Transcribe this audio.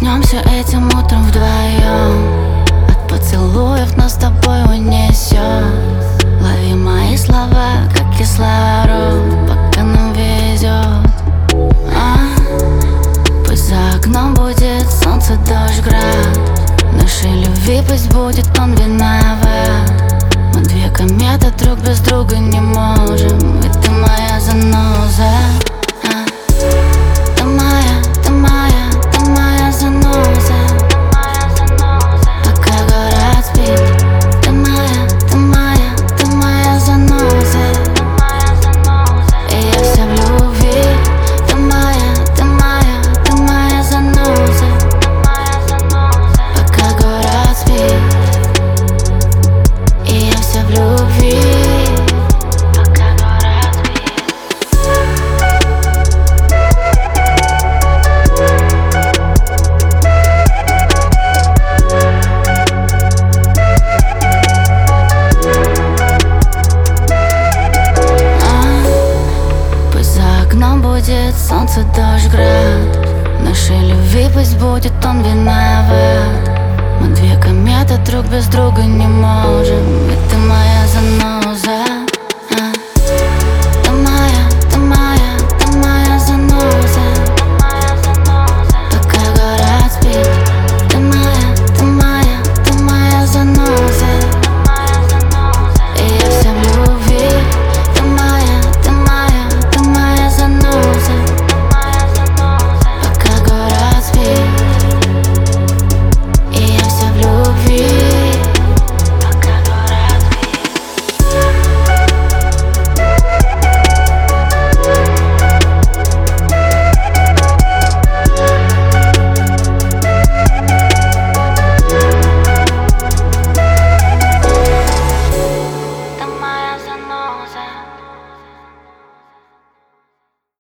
Проснемся этим утром вдвоем, от поцелуев нас с тобой унесет. Лови мои слова, как кислород, пока нам везет. Пусть за окном будет солнце, дождь, град. Нашей любви пусть будет он виноват. Мы две кометы, друг без друга не можем. И ты моя заноза. Ты моя, ты моя, ты моя заноза. Пока город спит. Ты моя, ты моя, ты моя заноза. И я вся в любви. Ты моя, ты моя, ты моя заноза. Пока город спит. И я вся в любви. Нам будет солнце, дождь, град. Нашей любви пусть будет он виноват. Мы две кометы, друг без друга не можем. И ты моя заноза.